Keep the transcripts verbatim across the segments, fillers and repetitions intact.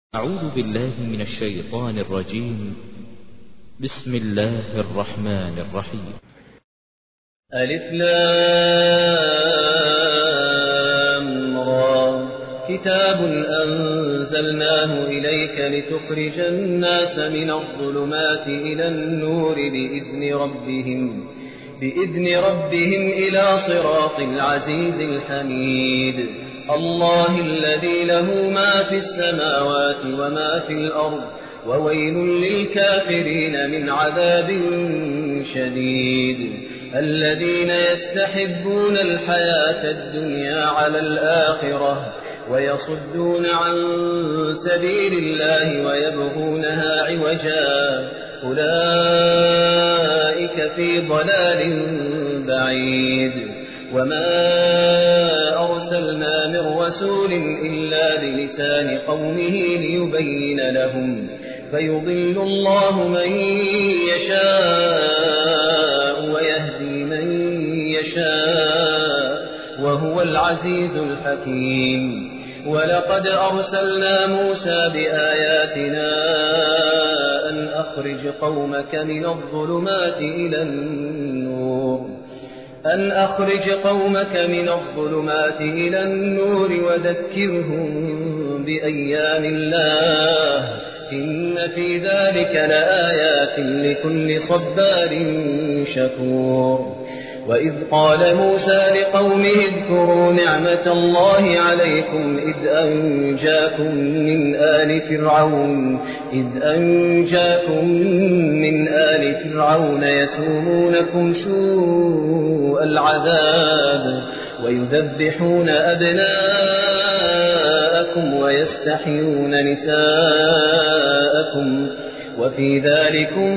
أعوذ بالله من الشيطان الرجيم. بسم الله الرحمن الرحيم. ألف لام را كتاب أنزلناه إليك لتخرج الناس من الظلمات إلى النور بإذن ربهم بإذن ربهم إلى صراط العزيز الحميد الله الذي له ما في السماوات وما في الأرض وويل للكافرين من عذاب شديد الذين يستحبون الحياة الدنيا على الآخرة ويصدون عن سبيل الله ويبغونها عوجا أولئك في ضلال بعيد وما أرسلنا من رسول إلا بلسان قومه ليبين لهم فيضل الله من يشاء ويهدي من يشاء وهو العزيز الحكيم ولقد أرسلنا موسى بآياتنا أن أخرج قومك من الظلمات إلى النور أن أخرج قومك من الظلمات إلى النور وذكرهم بأيام الله إن في ذلك لآيات لكل صبار شكور وإذ قال موسى لقومه اذكروا نعمة الله عليكم إذ أنجاكم من آل فرعون إذ أنجاكم من آل فرعون يسومونكم سوء العذاب ويذبحون أبناءكم ويستحيون نساءكم وفي ذلكم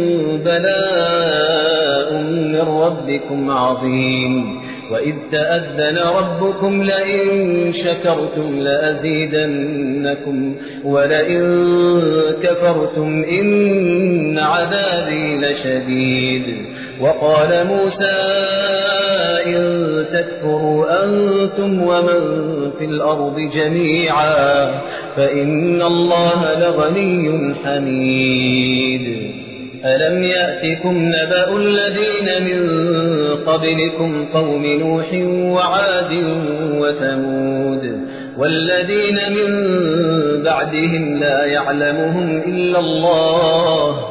بلاء من ربكم عظيم وإذ تأذن ربكم لئن شكرتم لأزيدنكم ولئن كفرتم إن عذابي لشديد وقال موسى إن تكفروا أنتم ومن في الأرض جميعا فإن الله لغني حميد ألم يأتكم نبأ الذين من قبلكم قوم نوح وعاد وثمود والذين من بعدهم لا يعلمهم إلا الله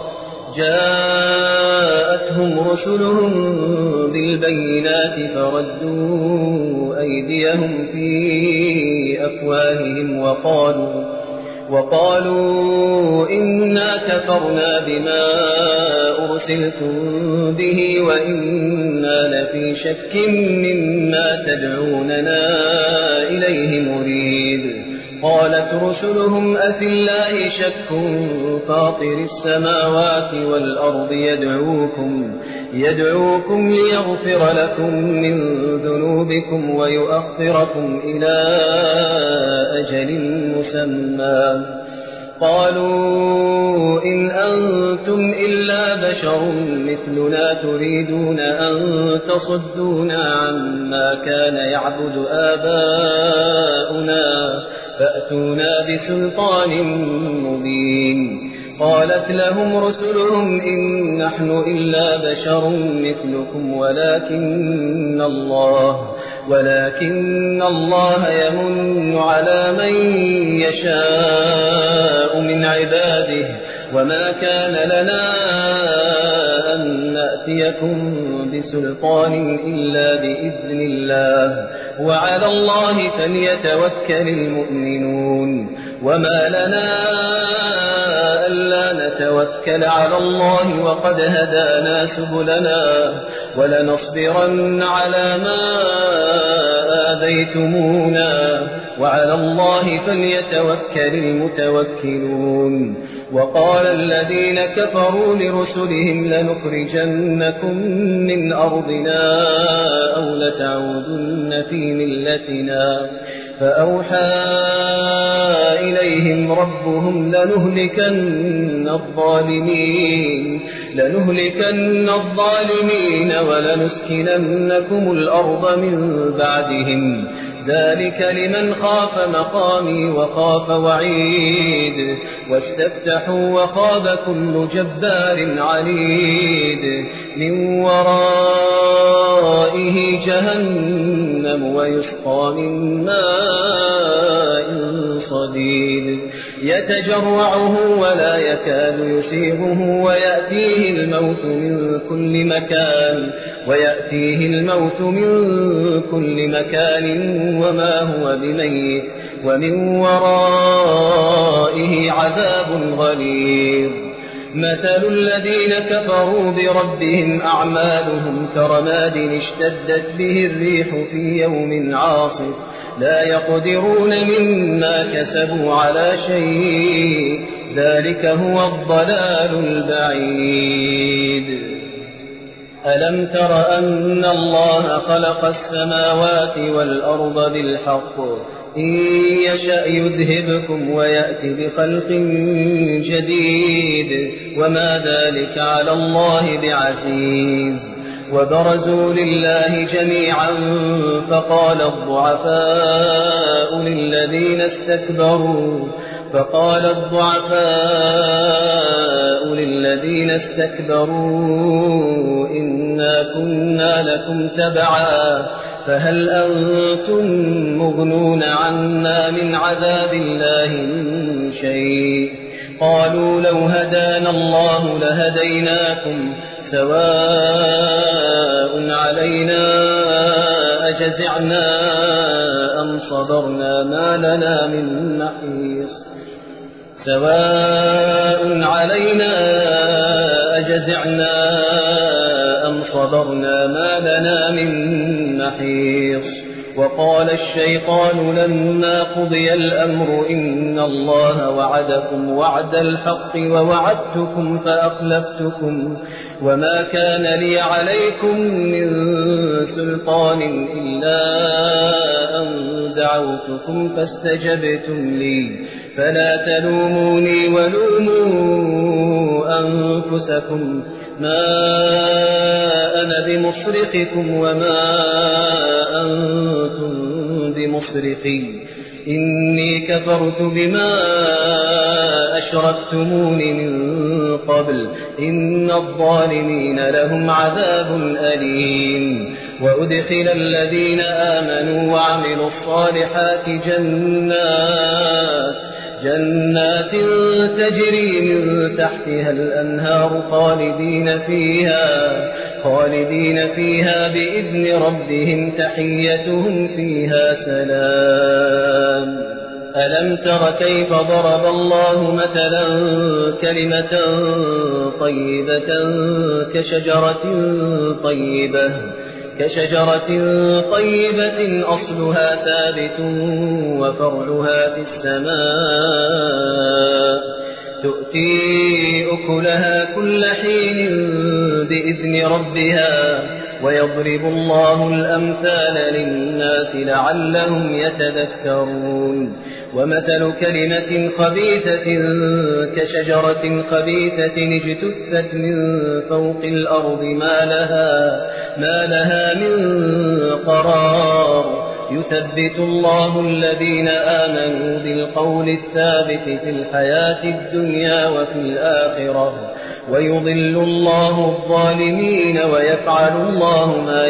جاءتهم رسلهم بالبينات فردوا أيديهم في أفواههم وقالوا وقالوا إنا كفرنا بما أرسلتم به وإنا لفي شك مما تدعوننا إليه مريد قالت رسلهم أفي الله شك فاطر السماوات والأرض يدعوكم يدعوكم ليغفر لكم من ذنوبكم ويؤخركم إلى أجل مسمى قالوا إن أنتم إلا بشر مثلنا تريدون أن تصدونا عما كان يعبد آباؤنا فأتونا بسلطان مبين قالت لهم رسلهم إن نحن إلا بشر مثلكم ولكن الله ولكن الله يمن على من يشاء من عباده وما كان لنا أن نأتيكم بسلطان إلا بإذن الله وعلى الله فليتوكل المؤمنون وما لنا ألا نتوكل على الله وقد هدانا سبلنا ولنصبرن على ما آذيتمونا وعلى الله فليتوكل المتوكلون وقال الذين كفروا لرسلهم لنخرجنكم من أرضنا أو لتعودن في ملتنا فأوحى إليهم ربهم لنهلكن الظالمين لنهلكن الظالمين ولنسكننكم الأرض من بعدهم ذلك لمن خاف مقامي وخاف وعيد واستفتحوا وخاب كل جبار عنيد من ورائه جهنم ويسقى من ماء صديد يتجرعه ولا يكاد يسيغه ويأتيه الموت من كل مكان ويأتيه الموت من كل مكان وما هو بميت ومن ورائه عذاب غليظ مثل الذين كفروا بربهم أعمالهم كرماد اشتدت به الريح في يوم عاصف لا يقدرون مما كسبوا على شيء ذلك هو الضلال البعيد ألم تر أن الله خلق السماوات والأرض بالحق إن يشأ يذهبكم ويأتي بخلق جديد وما ذلك على الله بعزيز وبرزوا لله جميعا فقال الضعفاء للذين استكبروا فقال الضعفاء للذين استكبروا إنا كنا لكم تبعا فهل أنتم مغنون عنا من عذاب الله من شيء قالوا لو هدانا الله لهديناكم سواء علينا أجزعنا أم صبرنا ما لنا من محيص سواء علينا أجزعنا أم صبرنا ما لنا من محيص وقال الشيطان لما قضي الأمر إن الله وعدكم وعد الحق ووعدتكم فأخلفتكم وما كان لي عليكم من سلطان إلا أن دعوتكم فاستجبتم لي فلا تلوموني ولوموا أنفسكم ما أنا بمصرخكم وما أنتم بمصرخي إني كفرت بما أشركتمون من قبل إن الظالمين لهم عذاب أليم وأدخل الذين آمنوا وعملوا الصالحات جنات جنات تجري من تحتها الأنهار خالدين فيها خالدين فيها بإذن ربهم تحيتهم فيها سلام ألم تر كيف ضرب الله مثلا كلمة طيبة كشجرة طيبة كشجرة طيبة أصلها ثابت وفرعها في السماء تؤتي أكلها كل حين بإذن ربها ويضرب الله الأمثال للناس لعلهم يتذكرون ومثل كلمة خبيثة كشجرة خبيثة اجتثت من فوق الأرض ما لها, ما لها من قرار يثبت الله الذين آمنوا بالقول الثابت في الحياة الدنيا وفي الآخرة ويضل الله الظالمين ويفعل الله ما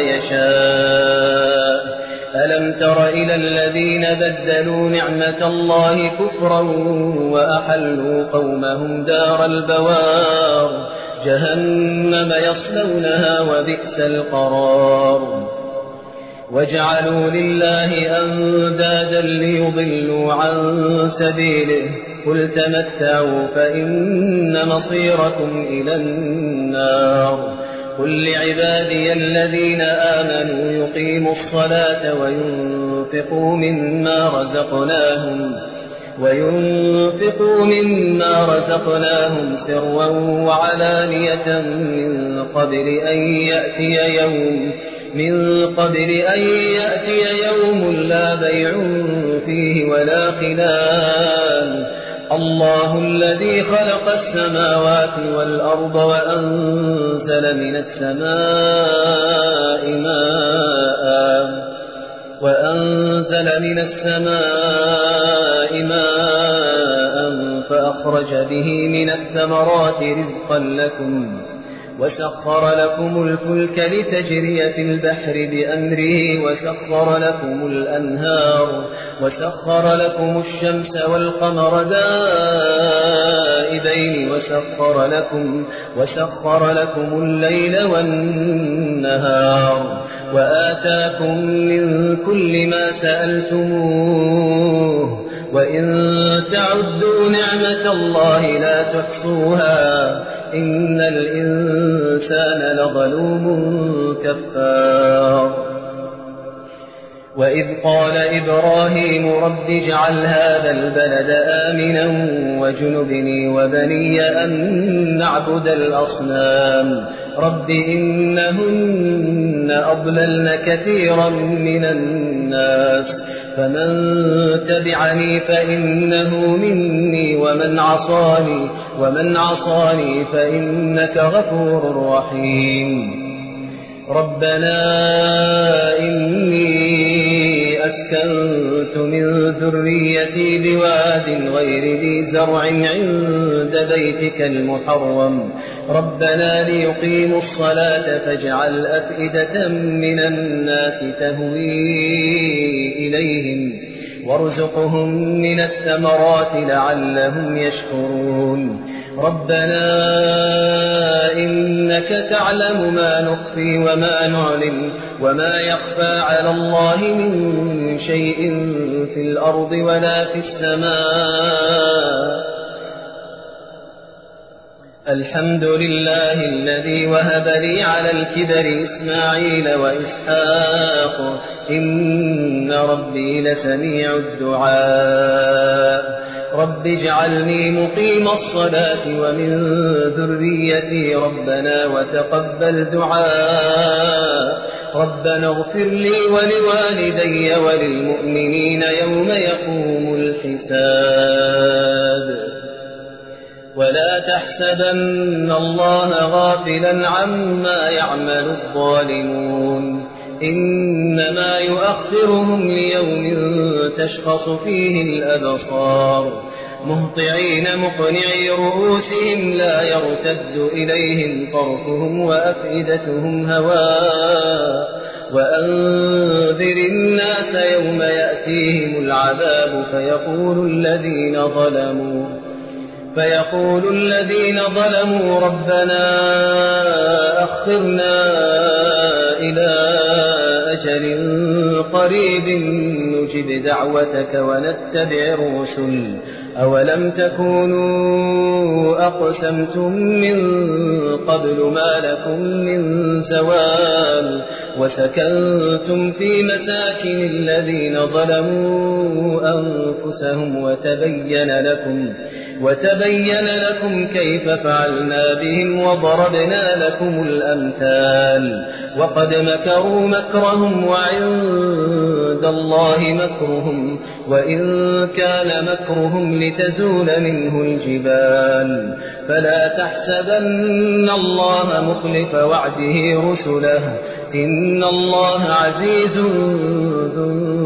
يشاء ألم تر إلى الذين بدلوا نعمة الله كفرا وأحلوا قومهم دار البوار جهنم يصلونها وبئس القرار وجعلوا لله أندادا ليضلوا عن سبيله قل تمتعوا فإن مصيركم إلى النار قل لعبادي الذين آمنوا يقيموا الصلاة وينفقوا مما رزقناهم وينفقوا مما رزقناهم سرا وعلانية من قبل أن يأتي يوم من قبل أن يأتي يوم لا بيع فيه ولا خلال الله الذي خلق السماوات والأرض وأنزل من السماء ماء وأنزل من السماء ماء فأخرج به من الثمرات رزقا لكم وسخر لكم الفلك لتجري في البحر بأمره وسخر لكم الأنهار وسخر لكم الشمس والقمر دائبين وسخر لكم, وسخر لكم الليل والنهار وآتاكم من كل ما سألتموه وإن تعدوا نعمة الله لا تحصوها إن الإنسان لظلوم كفار. وإذ قال إبراهيم رب اجعل هذا البلد آمنا واجنبني وبني أن نعبد الأصنام رب إنهن أضللن كثيرا من الناس فمن تبعني فإنه مني ومن عصاني, ومن عصاني فإنك غفور رحيم. ربنا إني أسكنت من ذريتي بواد غير ذي زرع عند بيتك المحرم ربنا ليقيموا الصلاة فاجعل أفئدة من الناس تهوي إليهم وارزقهم من الثمرات لعلهم يشكرون. ربنا إنك تعلم ما نخفي وما نعلن وما يخفى على الله من شيء في الأرض ولا في السماء. الحمد لله الذي وهب لي على الكبر إسماعيل وإسحاق إن ربي لسميع الدعاء. رب اجعلني مقيم الصلاة ومن ذريتي ربنا وتقبل دعاء. ربنا اغفر لي ولوالدي وللمؤمنين يوم يقوم الحساب. ولا تحسبن الله غافلا عما يعمل الظالمون إنما يؤخرهم ليوم تشخص فيه الأبصار مهطعين مقنعي رؤوسهم لا يرتد إليهم طرفهم وأفئدتهم هواء. وأنذر الناس يوم يأتيهم العذاب فيقول الذين ظلموا فيقول الذين ظلموا ربنا أخرنا إلى أجل قريب نجب دعوتك ونتبع الرسل أولم تكونوا أقسمتم من قبل ما لكم من زوال وسكنتم في مساكن الذين ظلموا أنفسهم وتبين لكم وتبين لكم كيف فعلنا بهم وضربنا لكم الأمثال وقد مكروا مكرهم وعند الله مكرهم وإن كان مكرهم لتزول منه الجبال. فلا تحسبن الله مخلف وعده رسله إن الله عزيز ذو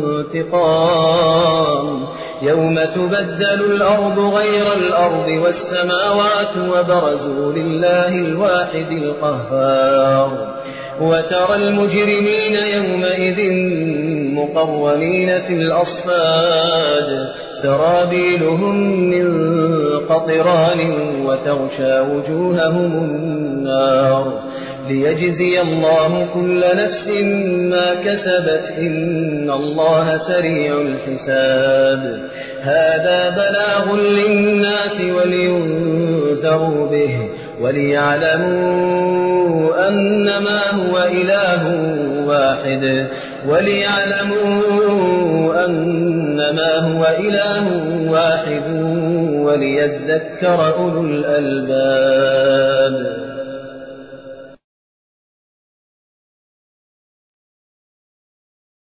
انتقام. يوم تبدل الأرض غير الأرض والسماوات وبرزوا لله الواحد القهار. وترى المجرمين يومئذ مقرنين في الأصفاد سرابيلهم من قطران وتغشى وجوههم النار ليجزي الله كل نفس ما كسبت إن الله سريع الحساب. هذا بلاغ للناس ولينذروا به وليعلموا أنما هو إله واحد وليعلموا أنما هو إله واحد وليذكر أولو الألباب.